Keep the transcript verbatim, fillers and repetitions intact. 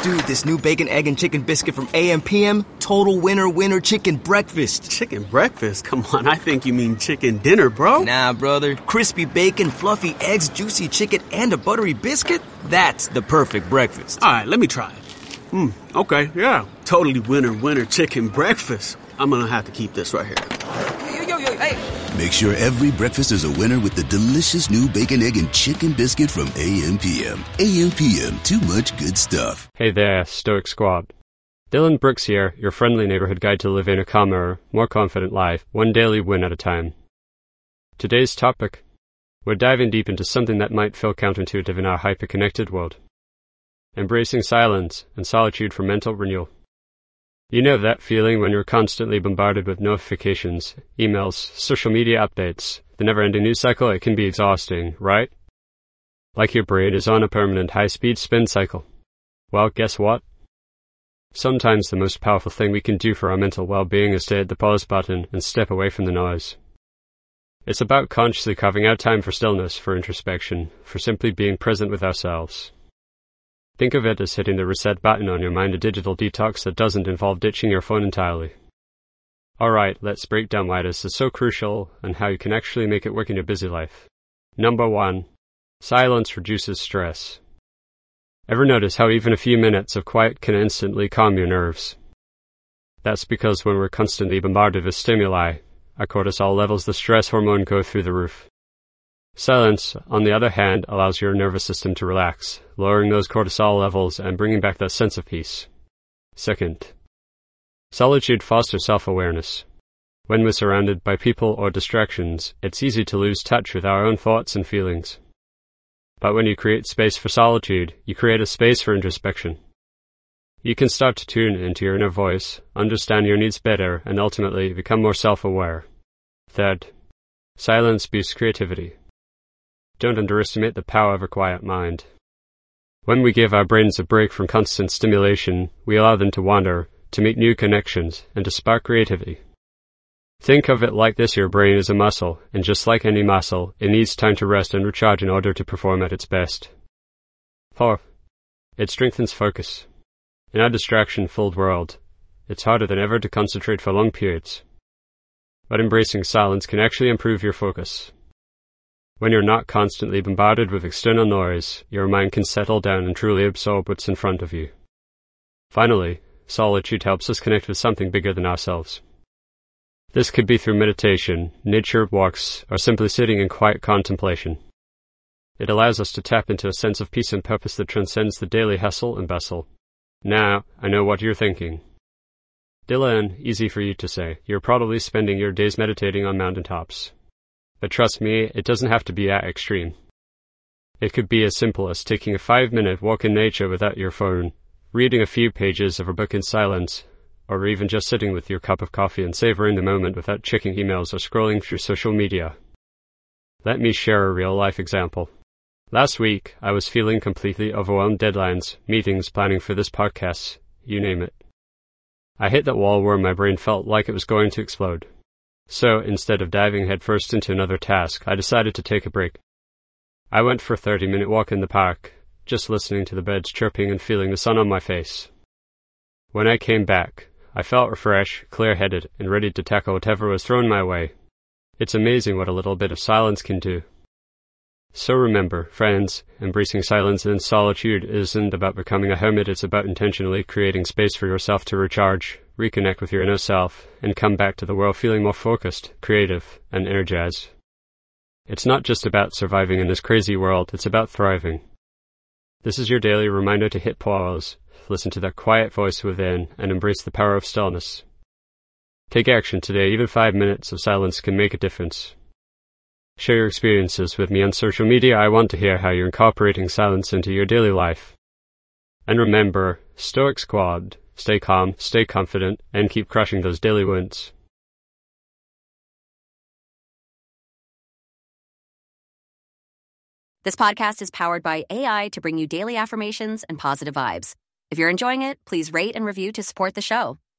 Dude, this new bacon, egg, and chicken biscuit from A M P M, total winner, winner chicken breakfast. Chicken breakfast? Come on, I think you mean chicken dinner, bro. Nah, brother. Crispy bacon, fluffy eggs, juicy chicken, and a buttery biscuit? That's the perfect breakfast. All right, let me try it. Hmm, okay, yeah. Totally winner, winner chicken breakfast. I'm gonna have to keep this right here. Yo, yo, yo, hey. Make sure every breakfast is a winner with the delicious new bacon, egg, and chicken biscuit from A M P M. A M P M, too much good stuff. Hey there, Stoic Squad. Dylan Brooks here, your friendly neighborhood guide to living a calmer, more confident life, one daily win at a time. Today's topic, we're diving deep into something that might feel counterintuitive in our hyper-connected world. Embracing silence and solitude for mental renewal. You know that feeling when you're constantly bombarded with notifications, emails, social media updates, the never-ending news cycle. It can be exhausting, right? Like your brain is on a permanent high-speed spin cycle. Well, guess what? Sometimes the most powerful thing we can do for our mental well-being is to hit the pause button and step away from the noise. It's about consciously carving out time for stillness, for introspection, for simply being present with ourselves. Think of it as hitting the reset button on your mind, a digital detox that doesn't involve ditching your phone entirely. Alright, let's break down why this is so crucial and how you can actually make it work in your busy life. Number one, silence reduces stress. Ever notice how even a few minutes of quiet can instantly calm your nerves? That's because when we're constantly bombarded with stimuli, our cortisol levels, the stress hormone, go through the roof. Silence, on the other hand, allows your nervous system to relax, lowering those cortisol levels and bringing back that sense of peace. Second, solitude fosters self-awareness. When we're surrounded by people or distractions, it's easy to lose touch with our own thoughts and feelings. But when you create space for solitude, you create a space for introspection. You can start to tune into your inner voice, understand your needs better, and ultimately become more self-aware. Third, silence boosts creativity. Don't underestimate the power of a quiet mind. When we give our brains a break from constant stimulation, we allow them to wander, to make new connections, and to spark creativity. Think of it like this: your brain is a muscle, and just like any muscle, it needs time to rest and recharge in order to perform at its best. Four, it strengthens focus. In our distraction-filled world, it's harder than ever to concentrate for long periods. But embracing silence can actually improve your focus. When you're not constantly bombarded with external noise, your mind can settle down and truly absorb what's in front of you. Finally, solitude helps us connect with something bigger than ourselves. This could be through meditation, nature walks, or simply sitting in quiet contemplation. It allows us to tap into a sense of peace and purpose that transcends the daily hustle and bustle. Now, I know what you're thinking. Dylan, easy for you to say. You're probably spending your days meditating on mountaintops. But trust me, it doesn't have to be that extreme. It could be as simple as taking a five-minute walk in nature without your phone, reading a few pages of a book in silence, or even just sitting with your cup of coffee and savoring the moment without checking emails or scrolling through social media. Let me share a real-life example. Last week, I was feeling completely overwhelmed. Deadlines, meetings, planning for this podcast, you name it. I hit that wall where my brain felt like it was going to explode. So, instead of diving headfirst into another task, I decided to take a break. I went for a thirty-minute walk in the park, just listening to the birds chirping and feeling the sun on my face. When I came back, I felt refreshed, clear-headed, and ready to tackle whatever was thrown my way. It's amazing what a little bit of silence can do. So remember, friends, embracing silence and solitude isn't about becoming a hermit. It's about intentionally creating space for yourself to recharge, reconnect with your inner self, and come back to the world feeling more focused, creative, and energized. It's not just about surviving in this crazy world, it's about thriving. This is your daily reminder to hit pause, listen to that quiet voice within, and embrace the power of stillness. Take action today. Even five minutes of silence can make a difference. Share your experiences with me on social media. I want to hear how you're incorporating silence into your daily life. And remember, Stoic Squad, stay calm, stay confident, and keep crushing those daily wins. This podcast is powered by A I to bring you daily affirmations and positive vibes. If you're enjoying it, please rate and review to support the show.